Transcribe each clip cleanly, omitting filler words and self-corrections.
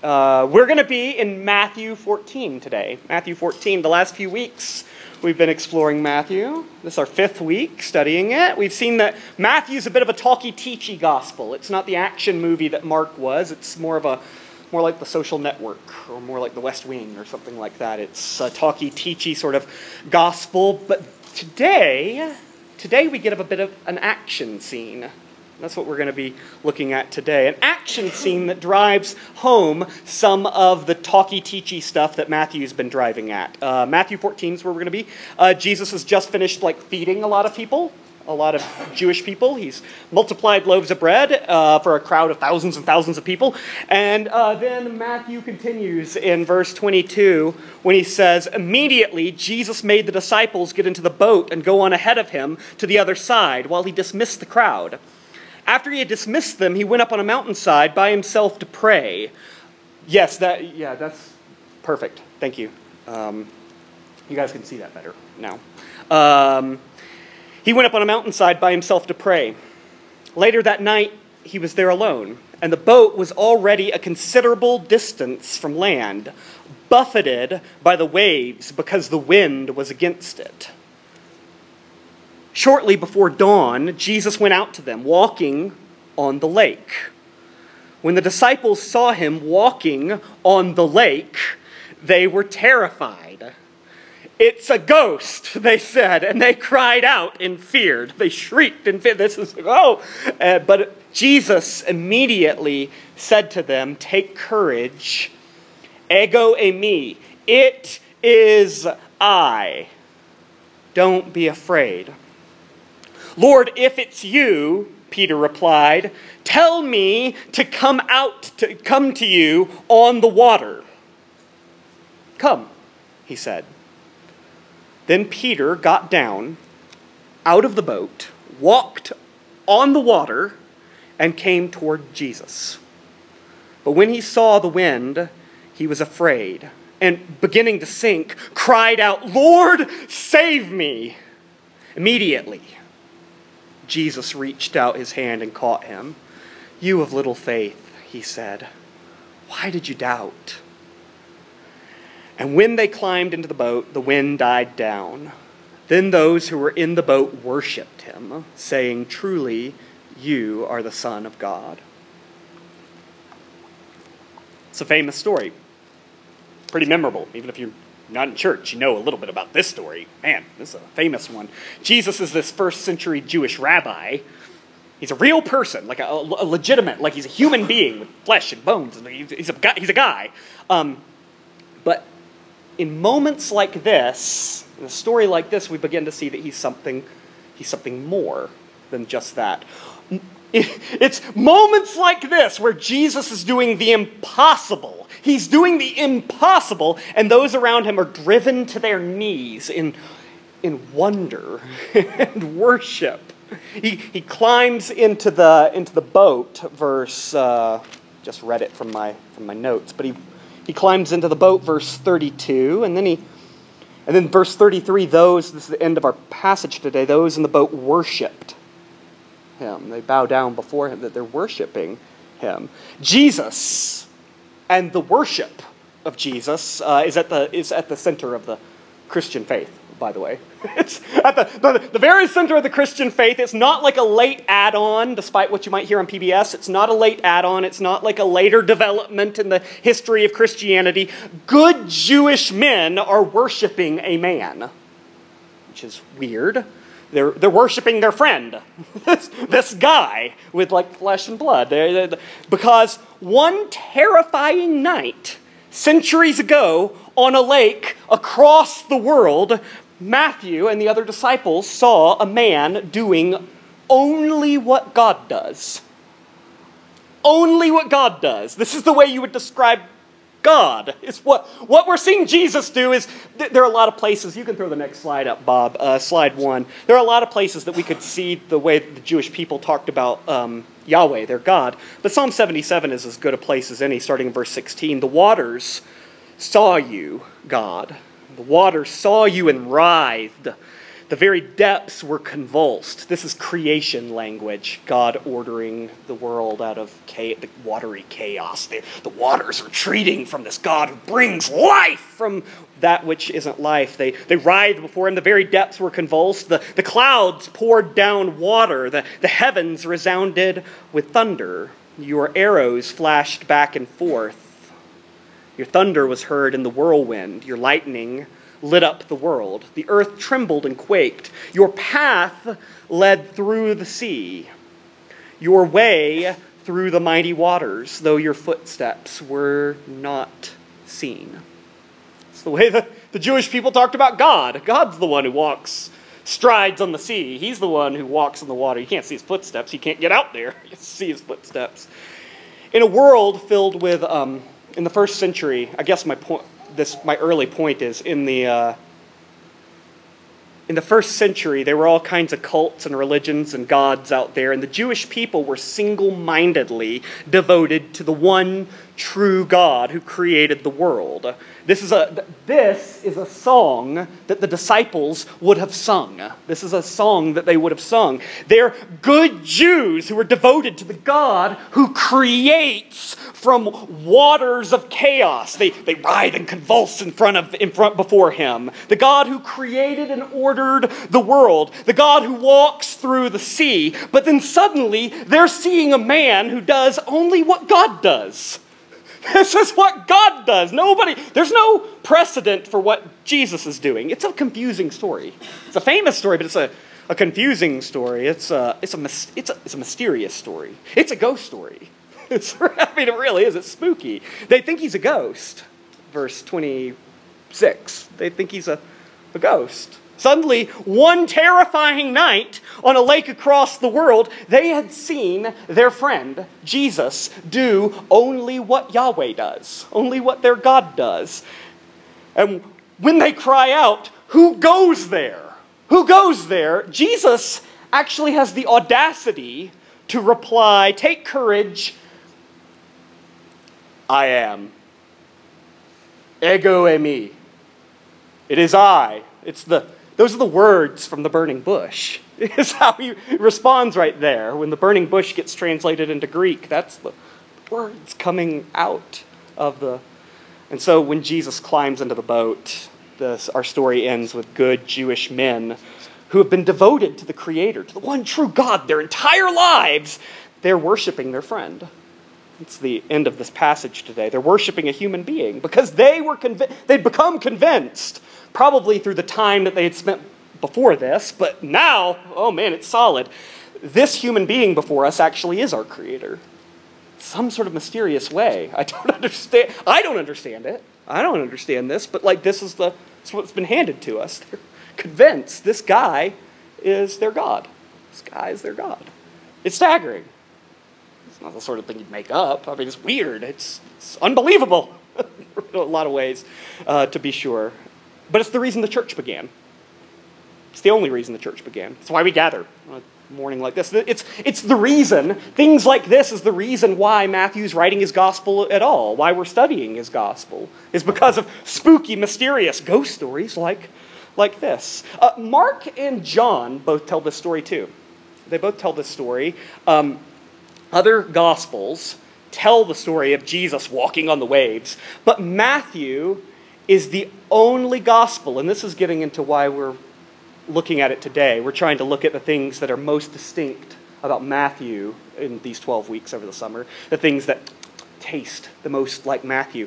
We're going to be in Matthew 14 today. Matthew 14. The last few weeks we've been exploring Matthew. This is our 5th week studying it. We've seen that Matthew's a bit of a talky-teachy gospel. It's not the action movie that Mark was. It's more like The Social Network, or more like The West Wing, or something like that. It's a talky-teachy sort of gospel. But today we get a bit of an action scene. That's what we're going to be looking at today. An action scene that drives home some of the talky-teachy stuff that Matthew's been driving at. Matthew 14 is where we're going to be. Jesus has just finished feeding a lot of people, a lot of Jewish people. He's multiplied loaves of bread for a crowd of thousands and thousands of people. And then Matthew continues in verse 22 when he says, "Immediately Jesus made the disciples get into the boat and go on ahead of him to the other side while he dismissed the crowd. After he had dismissed them, he went up on a mountainside by himself to pray." Yes, that's perfect. Thank you. You guys can see that better now. He went up on a mountainside by himself to pray. Later that night, he was there alone, and the boat was already a considerable distance from land, buffeted by the waves because the wind was against it. Shortly before dawn, Jesus went out to them, walking on the lake. When the disciples saw him walking on the lake, they were terrified. "It's a ghost," they said, and they cried out in fear. They shrieked in fear. But Jesus immediately said to them, "Take courage. Ego eimi. It is I. Don't be afraid." "Lord, if it's you," Peter replied, "tell me to come to you on the water." "Come," he said. Then Peter got down out of the boat, walked on the water, and came toward Jesus. But when he saw the wind, he was afraid, and beginning to sink, cried out, "Lord, save me!" Immediately, Jesus reached out his hand and caught him. "You of little faith," he said, "why did you doubt?" And when they climbed into the boat, the wind died down. Then those who were in the boat worshipped him, saying, "Truly, you are the Son of God." It's a famous story. Pretty memorable, even if you're not in church, you know a little bit about this story. Man, this is a famous one. Jesus is this 1st century Jewish rabbi. He's a real person, like a legitimate, like he's a human being with flesh and bones. He's a guy. But in moments like this, in a story like this, we begin to see that he's something more than just that. It's moments like this where Jesus is doing the impossible. He's doing the impossible, and those around him are driven to their knees in wonder and worship. He climbs into the boat. Verse just read it from my notes, but he climbs into the boat. Verse 32, and then verse 33. This is the end of our passage today. Those in the boat worshipped him. They bow down before him, that they're worshiping him. Jesus and the worship of Jesus is at the center of the Christian faith, by the way. It's at the very center of the Christian faith. It's not like a late add-on, despite what you might hear on PBS. It's not a late add-on. It's not like a later development in the history of Christianity. Good Jewish men are worshiping a man, which is weird. They're worshiping their friend, this guy with flesh and blood. Because one terrifying night, centuries ago, on a lake across the world, Matthew and the other disciples saw a man doing only what God does. Only what God does. This is the way you would describe God. It's what we're seeing Jesus do is, there are a lot of places, you can throw the next slide up, Bob, slide 1. There are a lot of places that we could see the way the Jewish people talked about Yahweh, their God. But Psalm 77 is as good a place as any, starting in verse 16. "The waters saw you, God. The waters saw you and writhed. The very depths were convulsed. This is creation language, God ordering the world out of the watery chaos. The waters retreating from this God who brings life from that which isn't life. They writhed before him. The very depths were convulsed. The clouds poured down water. The heavens resounded with thunder. Your arrows flashed back and forth. Your thunder was heard in the whirlwind. Your lightning lit up the world. The earth trembled and quaked. Your path led through the sea. Your way through the mighty waters, though your footsteps were not seen. It's the way the Jewish people talked about God. God's the one who strides on the sea. He's the one who walks in the water. You can't see his footsteps. You can't get out there. You see his footsteps. In a world filled with, in the first century, I guess my early point is in the first century, there were all kinds of cults and religions and gods out there, and the Jewish people were single-mindedly devoted to the one true God who created the world. This is a song that the disciples would have sung. This is a song that they would have sung. They're good Jews who are devoted to the God who creates from waters of chaos. They writhe and convulse before him. The God who created and ordered the world. The God who walks through the sea. But then suddenly they're seeing a man who does only what God does. This is what God does. There's no precedent for what Jesus is doing. It's a confusing story. It's a famous story, but it's a confusing story. It's a mysterious story. It's a ghost story. It really is. It's spooky. They think he's a ghost. Verse 26. They think he's a ghost. Suddenly, one terrifying night on a lake across the world, they had seen their friend, Jesus, do only what Yahweh does, only what their God does. And when they cry out, "Who goes there? Who goes there?" Jesus actually has the audacity to reply, "Take courage, I am. Ego eimi. It is I." Those are the words from the burning bush. It's how he responds right there. When the burning bush gets translated into Greek, that's the words coming out of the... And so when Jesus climbs into the boat, our story ends with good Jewish men who have been devoted to the Creator, to the one true God, their entire lives. They're worshiping their friend. It's the end of this passage today. They're worshiping a human being because they'd become convinced, probably through the time that they had spent before this, but now, oh man, it's solid. This human being before us actually is our Creator. Some sort of mysterious way. I don't understand it. I don't understand this, but this is what's been handed to us. They're convinced this guy is their God. This guy is their God. It's staggering. It's not the sort of thing you'd make up. I mean, it's weird. It's unbelievable in a lot of ways, to be sure. But it's the reason the church began. It's the only reason the church began. It's why we gather on a morning like this. It's the reason, things like this is the reason why Matthew's writing his gospel at all, why we're studying his gospel, is because of spooky, mysterious ghost stories like this. Mark and John both tell this story too. They both tell this story. Other gospels tell the story of Jesus walking on the waves, but Matthew is the only gospel, and this is getting into why we're looking at it today. We're trying to look at the things that are most distinct about Matthew in these 12 weeks over the summer, the things that taste the most like Matthew.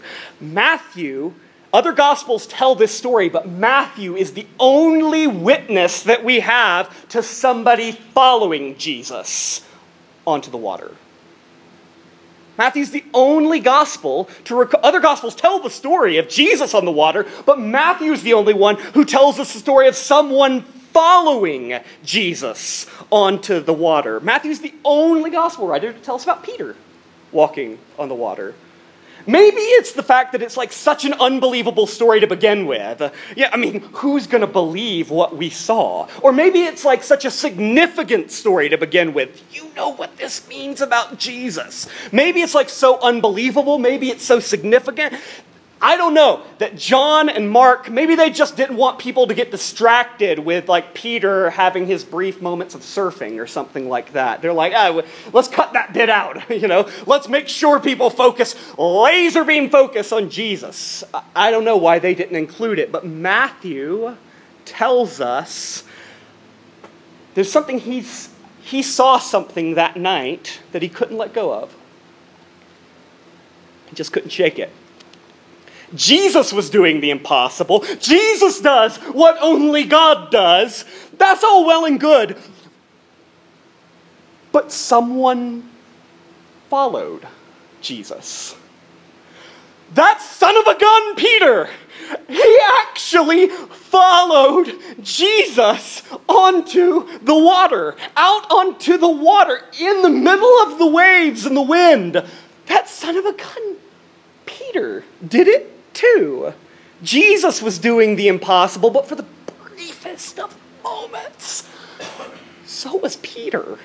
Other gospels tell this story, but Matthew is the only witness that we have to somebody following Jesus onto the water. Matthew's the only gospel other gospels tell the story of Jesus on the water, but Matthew's the only one who tells us the story of someone following Jesus onto the water. Matthew's the only gospel writer to tell us about Peter walking on the water. Maybe it's the fact that it's such an unbelievable story to begin with. Who's going to believe what we saw? Or maybe it's such a significant story to begin with. You know what this means about Jesus. Maybe it's so unbelievable. Maybe it's so significant. I don't know, that John and Mark, maybe they just didn't want people to get distracted with like Peter having his brief moments of surfing or something like that. They're like, let's cut that bit out, Let's make sure people focus, laser beam focus on Jesus. I don't know why they didn't include it, but Matthew tells us there's something he saw something that night that he couldn't let go of. He just couldn't shake it. Jesus was doing the impossible. Jesus does what only God does. That's all well and good. But someone followed Jesus. That son of a gun, Peter, he actually followed Jesus onto the water, out onto the water, in the middle of the waves and the wind. That son of a gun, Peter, did it too. Jesus was doing the impossible, but for the briefest of moments. So was Peter.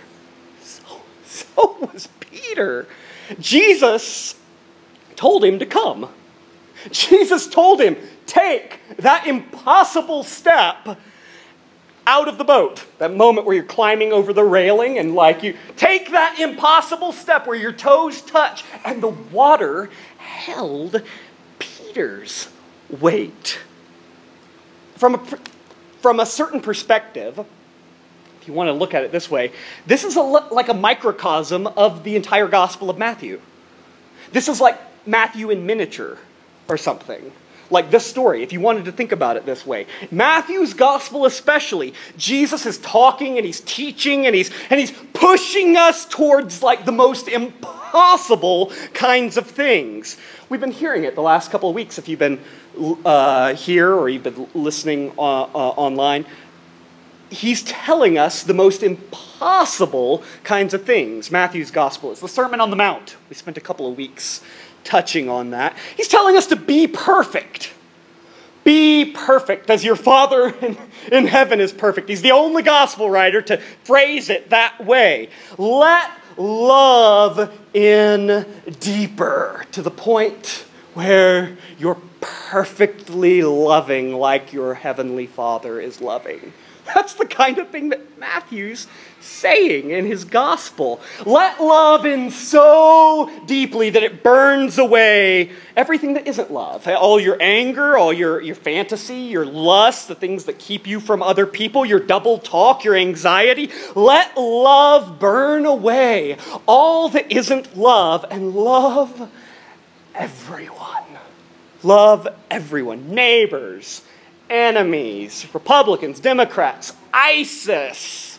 So was Peter. Jesus told him to come. Jesus told him, take that impossible step out of the boat. That moment where you're climbing over the railing and you take that impossible step where your toes touch and the water held Peter's weight. From a certain perspective, if you want to look at it this way, this is like a microcosm of the entire Gospel of Matthew. This is like Matthew in miniature or something. Like this story, if you wanted to think about it this way. Matthew's gospel especially, Jesus is talking and he's teaching and he's pushing us towards the most impossible kinds of things. We've been hearing it the last couple of weeks if you've been here or you've been listening online. He's telling us the most impossible kinds of things. Matthew's gospel is the Sermon on the Mount. We spent a couple of weeks touching on that. He's telling us to be perfect. Be perfect as your Father in heaven is perfect. He's the only gospel writer to phrase it that way. Let love in deeper to the point where you're perfectly loving like your heavenly Father is loving. That's the kind of thing that Matthew's saying in his gospel. Let love in so deeply that it burns away everything that isn't love. All your anger, all your fantasy, your lust, the things that keep you from other people, your double talk, your anxiety. Let love burn away all that isn't love and love everyone. Love everyone. Neighbors, enemies, Republicans, Democrats, ISIS,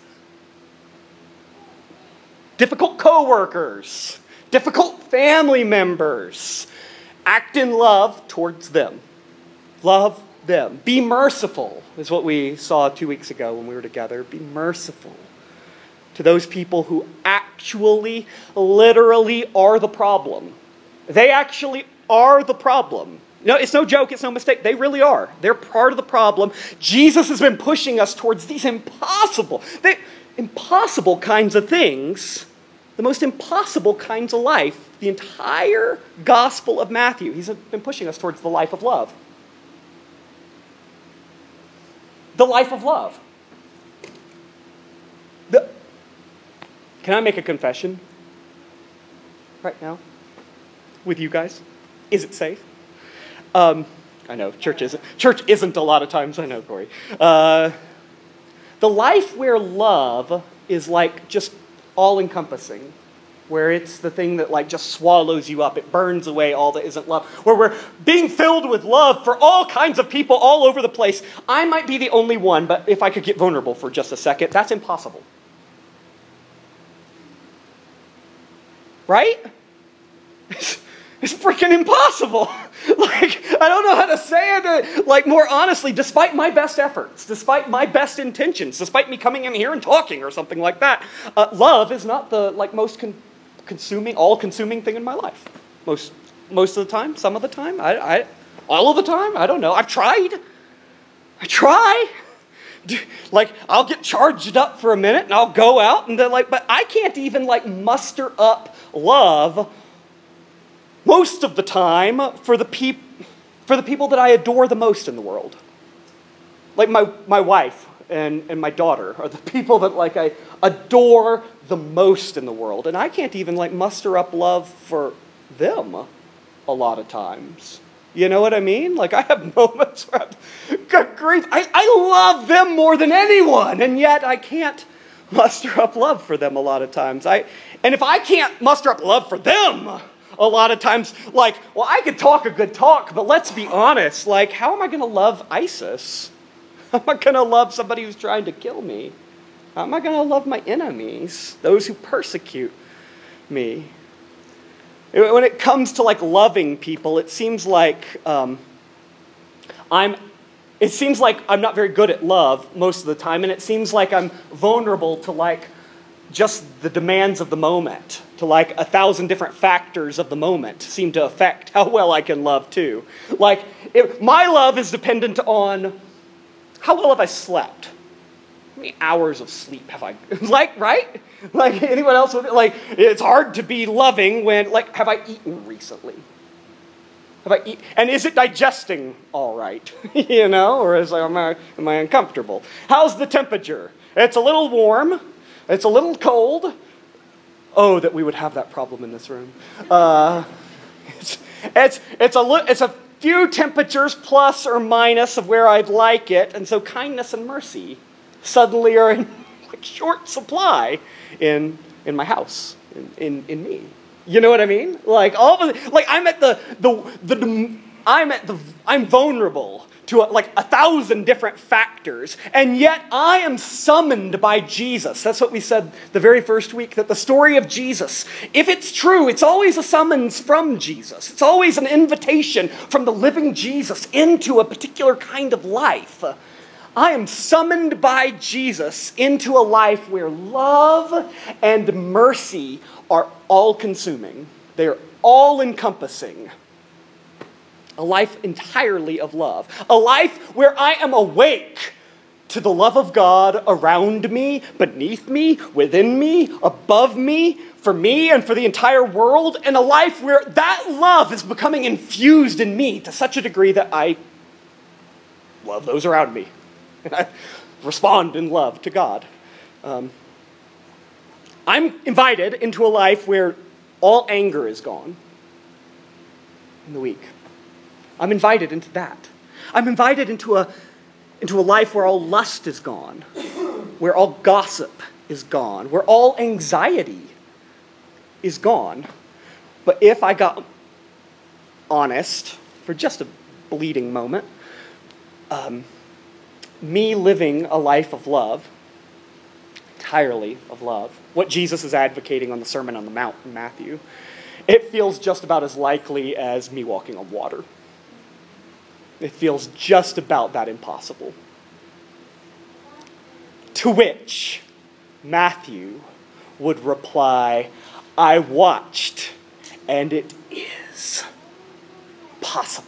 difficult coworkers, difficult family members. Act in love towards them. Love them. Be merciful is what we saw 2 weeks ago when we were together. Be merciful to those people who actually, literally are the problem. They actually are the problem. No, it's no joke, it's no mistake. They really are. They're part of the problem. Jesus has been pushing us towards these impossible kinds of things, the most impossible kinds of life. The entire Gospel of Matthew, he's been pushing us towards the life of love. The life of love. Can I make a confession right now with you guys? Is it safe? I know, church isn't a lot of times, I know, Corey. The life where love is just all-encompassing, where it's the thing that just swallows you up, it burns away all that isn't love, where we're being filled with love for all kinds of people all over the place. I might be the only one, but if I could get vulnerable for just a second, that's impossible. Right? It's freaking impossible. I don't know how to say it, more honestly, despite my best efforts, despite my best intentions, despite me coming in here and talking or something like that, love is not the, most consuming, all-consuming thing in my life. Most of the time, some of the time, all of the time, I don't know. I've tried. I try. I'll get charged up for a minute and I'll go out and but I can't even, muster up love most of the time for the people. for the people that I adore the most in the world. Like my wife and my daughter are the people that like I adore the most in the world. And I can't even like muster up love for them a lot of times. You know what I mean? Like I have moments where good grief, I love them more than anyone, and yet I can't muster up love for them a lot of times. And if I can't muster up love for them a lot of times, like, well, I could talk a good talk, but let's be honest, like, how am I going to love ISIS? How am I going to love somebody who's trying to kill me? How am I going to love my enemies, those who persecute me? When it comes to like loving people, it seems like I'm not very good at love most of the time, and it seems like I'm vulnerable to like just the demands of the moment, to like 1,000 different factors of the moment seem to affect how well I can love too. Like my love is dependent on how well have I slept. How many hours of sleep have I, like, right? Like, anyone else with it? Like, it's hard to be loving when, like, have I eaten recently? And is it digesting all right? You know, or am I uncomfortable? How's the temperature? It's a little warm. It's a little cold. Oh, that we would have that problem in this room. It's a few temperatures plus or minus of where I'd like it, and so kindness and mercy suddenly are in like short supply in my house, in me. You know what I mean? Like I'm vulnerable to like 1,000 different factors, and yet I am summoned by Jesus. That's what we said the very first week, that the story of Jesus, if it's true, it's always a summons from Jesus. It's always an invitation from the living Jesus into a particular kind of life. I am summoned by Jesus into a life where love and mercy are all-consuming. They are all-encompassing. A life entirely of love. A life where I am awake to the love of God around me, beneath me, within me, above me, for me and for the entire world. And a life where that love is becoming infused in me to such a degree that I love those around me. And I respond in love to God. I'm invited into a life where all anger is gone in the week. I'm invited into that. I'm invited into a life where all lust is gone, where all gossip is gone, where all anxiety is gone. But if I got honest for just a bleeding moment, me living a life of love, entirely of love, what Jesus is advocating on the Sermon on the Mount in Matthew, it feels just about as likely as me walking on water. It feels just about that impossible. To which Matthew would reply, I watched, and it is possible.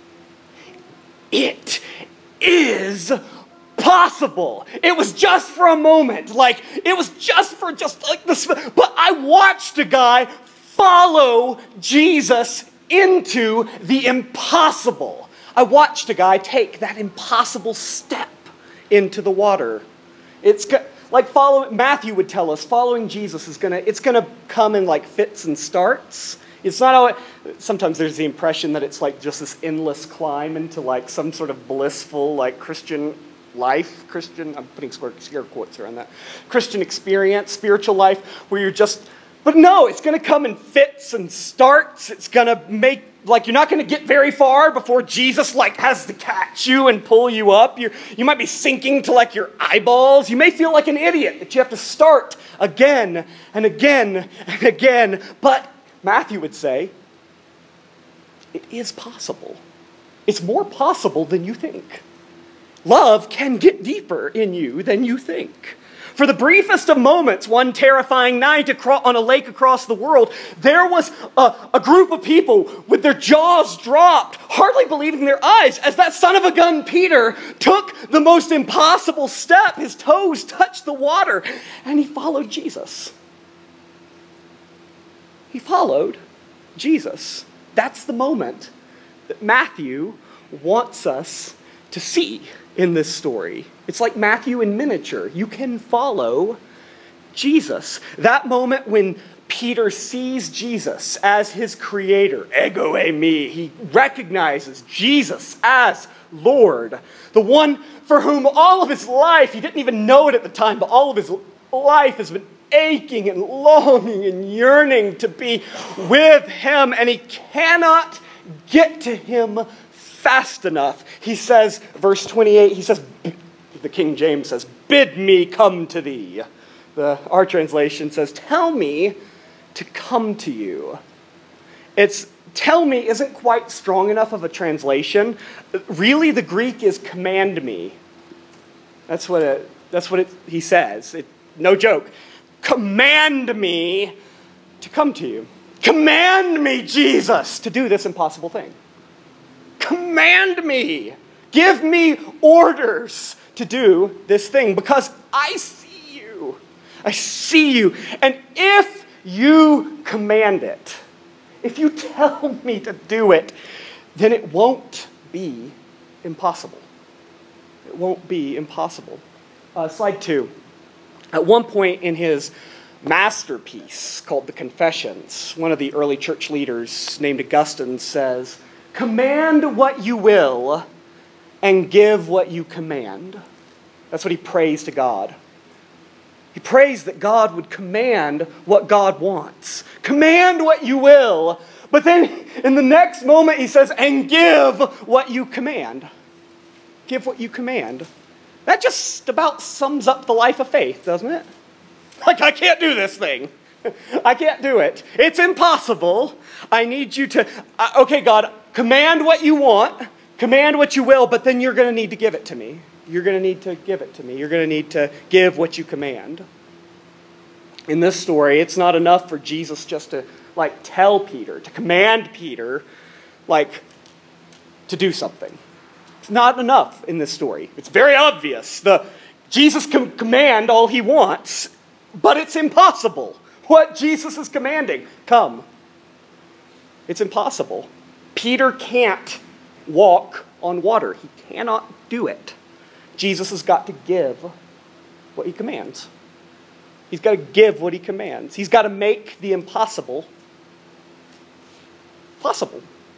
It is possible. It was just for a moment. Like, it was just like this. But I watched a guy follow Jesus into the impossible. I watched a guy take that impossible step into the water. It's like Matthew would tell us, following Jesus it's gonna come in like fits and starts. It's not always, sometimes there's the impression that it's like just this endless climb into like some sort of blissful like Christian life, I'm putting scare quotes around that, Christian experience, spiritual life, where you're just, but no, it's going to come in fits and starts. It's going to make, like, you're not going to get very far before Jesus like has to catch you and pull you up. You might be sinking to like your eyeballs. You may feel like an idiot that you have to start again and again and again. But Matthew would say, it is possible. It's more possible than you think. Love can get deeper in you than you think. For the briefest of moments, one terrifying night on a lake across the world, there was a group of people with their jaws dropped, hardly believing their eyes, as that son of a gun, Peter, took the most impossible step. His toes touched the water, and he followed Jesus. He followed Jesus. That's the moment that Matthew wants us to see in this story. It's like Matthew in miniature. You can follow Jesus. That moment when Peter sees Jesus as his creator, ego eimi, he recognizes Jesus as Lord, the one for whom all of his life, he didn't even know it at the time, but all of his life has been aching and longing and yearning to be with him, and he cannot get to him fast enough. He says, verse 28, he says, the King James says, "Bid me come to thee." Our translation says, "Tell me to come to you." It's "tell me" isn't quite strong enough of a translation. Really, the Greek is "command me." That's what he says. No joke. Command me to come to you. Command me, Jesus, to do this impossible thing. Command me. Give me orders to do this thing, because I see you. I see you. And if you command it, if you tell me to do it, then it won't be impossible. It won't be impossible. Slide 2. At one point in his masterpiece called The Confessions, one of the early church leaders named Augustine says, "Command what you will and give what you command." That's what he prays to God. He prays that God would command what God wants. Command what you will. But then in the next moment he says, "and give what you command." Give what you command. That just about sums up the life of faith, doesn't it? Like, I can't do this thing. I can't do it. It's impossible. I need you to, okay, God, command what you want, command what you will, but then you're going to need to give it to me. You're going to need to give it to me. You're going to need to give what you command. In this story, it's not enough for Jesus just to, tell Peter, to command Peter, to do something. It's not enough in this story. It's very obvious. Jesus can command all he wants, but it's impossible. What Jesus is commanding, come. It's impossible. Peter can't walk on water. He cannot do it. Jesus has got to give what he commands. He's got to give what he commands. He's got to make the impossible possible.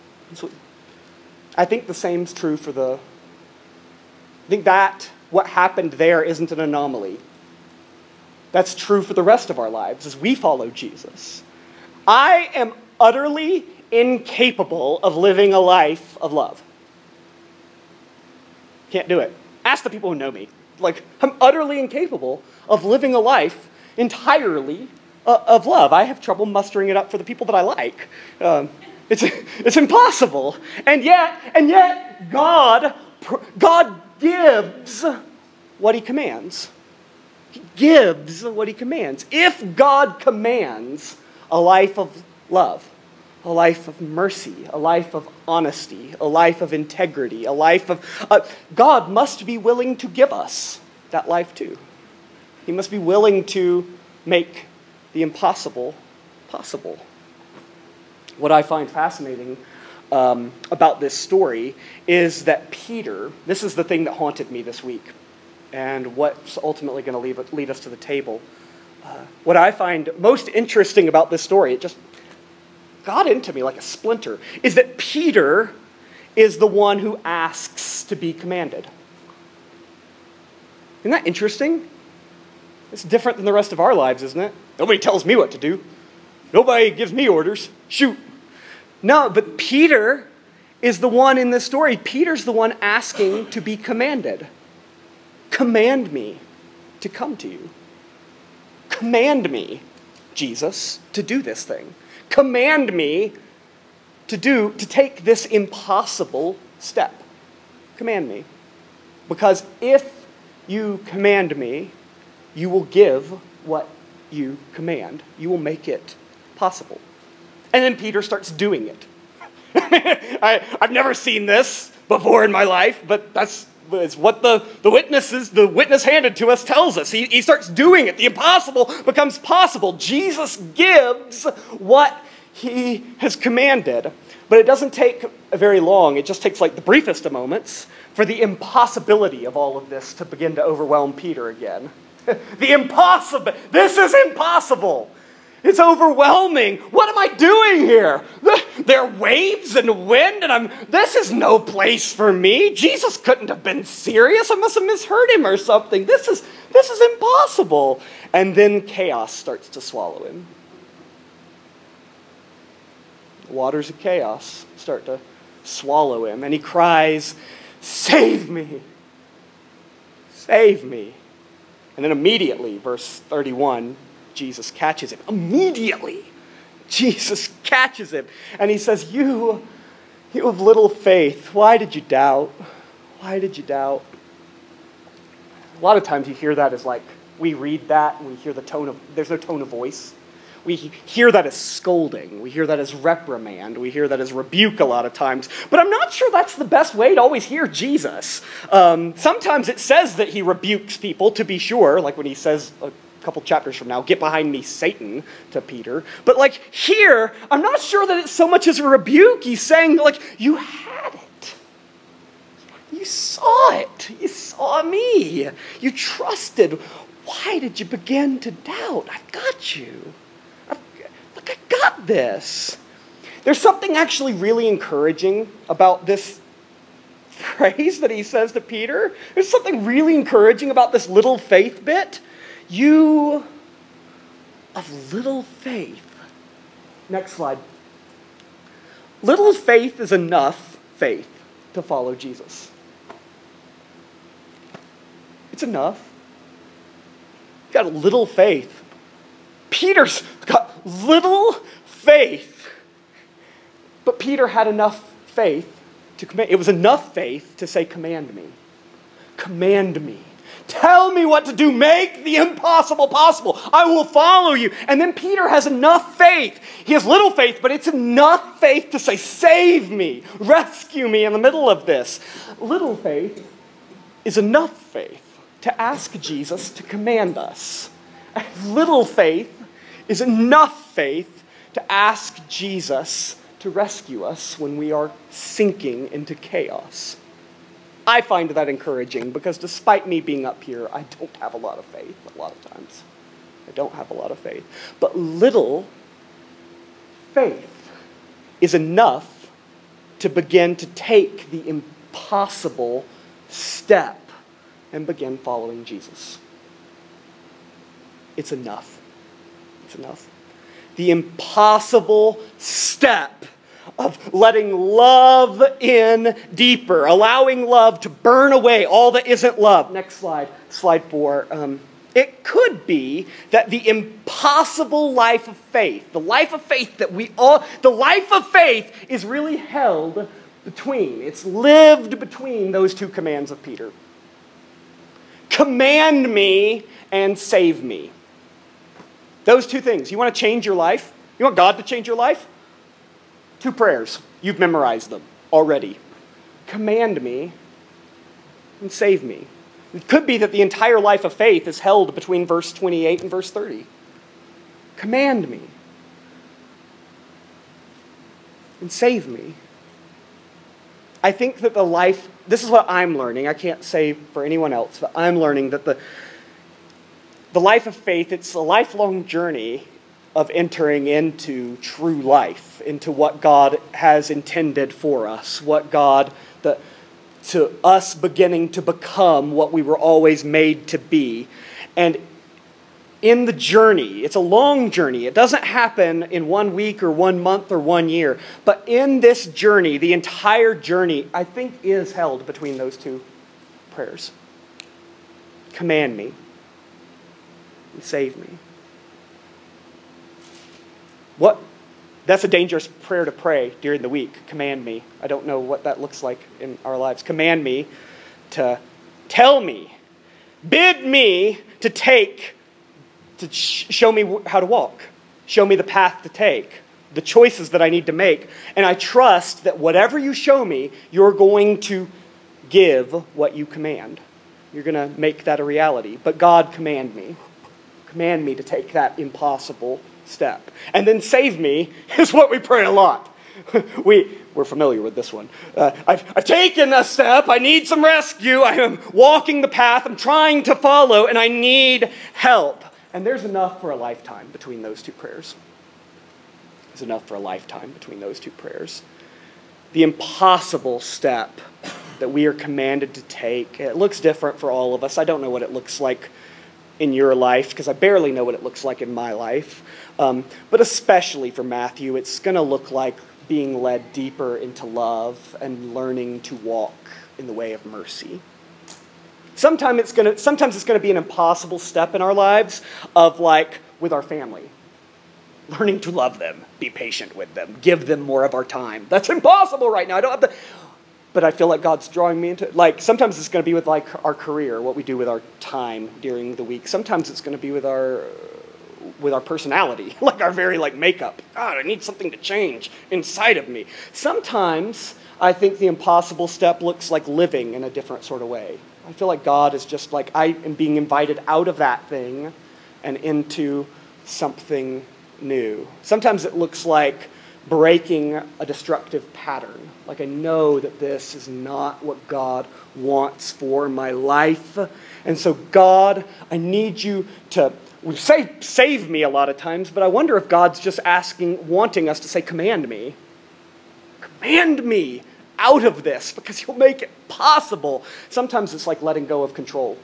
I think the same's true for I think that what happened there isn't an anomaly. That's true for the rest of our lives as we follow Jesus. I am utterly incapable of living a life of love. Can't do it. Ask the people who know me. I'm utterly incapable of living a life entirely of love. I have trouble mustering it up for the people that I like. It's impossible. And yet God gives what he commands. He gives what he commands. If God commands a life of love, a life of mercy, a life of honesty, a life of integrity, a life of... God must be willing to give us that life too. He must be willing to make the impossible possible. What I find fascinating about this story is that Peter, this is the thing that haunted me this week, and what's ultimately going to lead us to the table. What I find most interesting about this story, it just got into me like a splinter, is that Peter is the one who asks to be commanded. Isn't that interesting? It's different than the rest of our lives, isn't it? Nobody tells me what to do. Nobody gives me orders. Shoot. No, but Peter is the one in this story. Peter's the one asking to be commanded. Command me to come to you. Command me, Jesus, to do this thing. Command me to take this impossible step. Command me. Because if you command me, you will give what you command. You will make it possible. And then Peter starts doing it. I've never seen this before in my life, but that's what the witness handed to us tells us. He starts doing it. The impossible becomes possible. Jesus gives what he has commanded. But it doesn't take very long. It just takes like the briefest of moments for the impossibility of all of this to begin to overwhelm Peter again. The impossible. This is impossible. It's overwhelming. What am I doing here? There are waves and wind, and this is no place for me. Jesus couldn't have been serious. I must have misheard him or something. This is impossible. And then chaos starts to swallow him. The waters of chaos start to swallow him, and he cries, "Save me! Save me!" And then immediately, verse 31, Jesus catches him. Immediately, Jesus catches him. And he says, you have little faith. Why did you doubt? Why did you doubt? A lot of times you hear that as like, we read that and we hear there's no tone of voice. We hear that as scolding. We hear that as reprimand. We hear that as rebuke a lot of times. But I'm not sure that's the best way to always hear Jesus. Sometimes it says that he rebukes people, to be sure, like when he says a couple chapters from now, "Get behind me, Satan," to Peter. But like here, I'm not sure that it's so much as a rebuke. He's saying, like, you had it. You saw it. You saw me. You trusted. Why did you begin to doubt? I've got you. I got this. There's something actually really encouraging about this phrase that he says to Peter. There's something really encouraging about this little faith bit. You of little faith. Next slide. Little faith is enough faith to follow Jesus. It's enough. You've got a little faith. Peter's got little faith. But Peter had enough faith to command. It was enough faith to say, "Command me. Command me. Tell me what to do. Make the impossible possible. I will follow you." And then Peter has enough faith. He has little faith, but it's enough faith to say, "Save me. Rescue me in the middle of this." Little faith is enough faith to ask Jesus to command us. Little faith is enough faith to ask Jesus to rescue us when we are sinking into chaos. I find that encouraging because despite me being up here, I don't have a lot of faith a lot of times. I don't have a lot of faith. But little faith is enough to begin to take the impossible step and begin following Jesus. It's enough. It's enough. The impossible step of letting love in deeper, allowing love to burn away all that isn't love. Next slide, slide 4. It could be that the impossible life of faith, the life of faith is really held between, it's lived between those two commands of Peter. Command me and save me. Those two things. You want to change your life? You want God to change your life? 2 prayers. You've memorized them already. Command me and save me. It could be that the entire life of faith is held between verse 28 and verse 30. Command me and save me. I think that this is what I'm learning. I can't say for anyone else, but I'm learning that the life of faith, it's a lifelong journey of entering into true life, into what God has intended for us, to us beginning to become what we were always made to be. And in the journey, it's a long journey. It doesn't happen in 1 week or 1 month or 1 year. But in this journey, the entire journey, I think, is held between those 2 prayers. Command me and save me. That's a dangerous prayer to pray during the week. Command me. I don't know what that looks like in our lives. Command me to tell me, bid me to show me how to walk, show me the path to take, the choices that I need to make. And I trust that whatever you show me, you're going to give what you command. You're going to make that a reality. But God, command me. Command me to take that impossible step. And then save me is what we pray a lot. We're familiar with this one. I've taken a step. I need some rescue. I am walking the path. I'm trying to follow, and I need help. And there's enough for a lifetime between those two prayers. There's enough for a lifetime between those two prayers. The impossible step that we are commanded to take, it looks different for all of us. I don't know what it looks like in your life, because I barely know what it looks like in my life. But especially for Matthew, it's going to look like being led deeper into love and learning to walk in the way of mercy. Sometimes it's going to be an impossible step in our lives of, like, with our family. Learning to love them, be patient with them, give them more of our time. That's impossible right now. I don't have the... But I feel like God's drawing me into it. Like, sometimes it's going to be with, like, our career, what we do with our time during the week. Sometimes it's going to be with our personality, like our very, like, makeup. God, I need something to change inside of me. Sometimes I think the impossible step looks like living in a different sort of way. I feel like God is just like, I am being invited out of that thing and into something new. Sometimes it looks like breaking a destructive pattern. Like, I know that this is not what God wants for my life. And so, God, I need you to save me a lot of times, but I wonder if God's just wanting us to say, command me. Command me out of this, because you'll make it possible. Sometimes it's like letting go of control.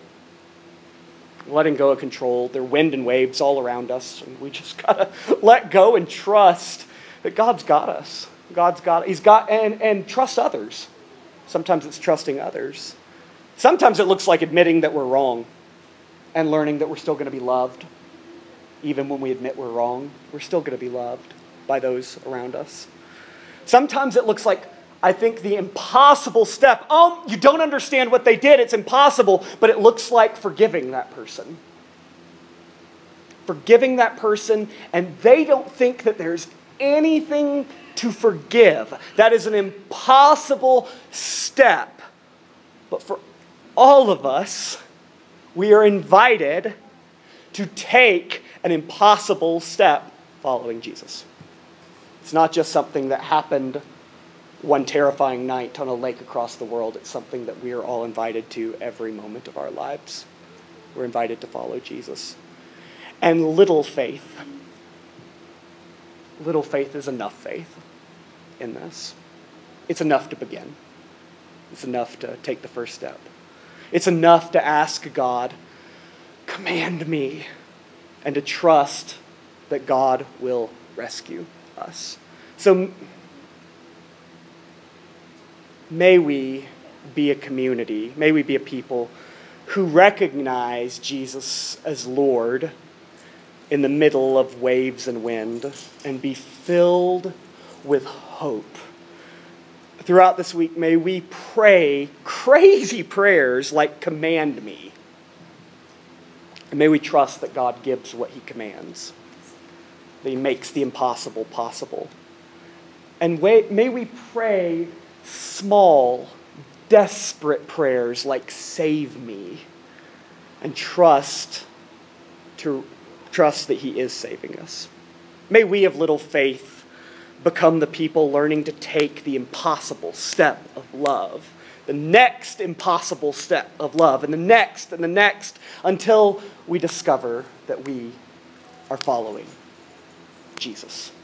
Letting go of control. There are wind and waves all around us, and we just gotta let go and trust that God's got us. God's got, He's got, and trust others. Sometimes it's trusting others. Sometimes it looks like admitting that we're wrong and learning that we're still going to be loved. Even when we admit we're wrong, we're still going to be loved by those around us. Sometimes it looks like, I think, the impossible step. Oh, you don't understand what they did. It's impossible. But it looks like forgiving that person. Forgiving that person, and they don't think that there's anything to forgive. That is an impossible step. But for all of us, we are invited to take an impossible step following Jesus. It's not just something that happened one terrifying night on a lake across the world. It's something that we are all invited to every moment of our lives. We're invited to follow Jesus. And little faith is enough faith in this. It's enough to begin. It's enough to take the first step. It's enough to ask God, command me, and to trust that God will rescue us. So may we be a community, may we be a people who recognize Jesus as Lord in the middle of waves and wind, and be filled with hope. Throughout this week, may we pray crazy prayers like command me. And may we trust that God gives what He commands, that He makes the impossible possible. And may we pray small, desperate prayers like save me, and trust that He is saving us. May we of little faith become the people learning to take the impossible step of love, the next impossible step of love, and the next, until we discover that we are following Jesus.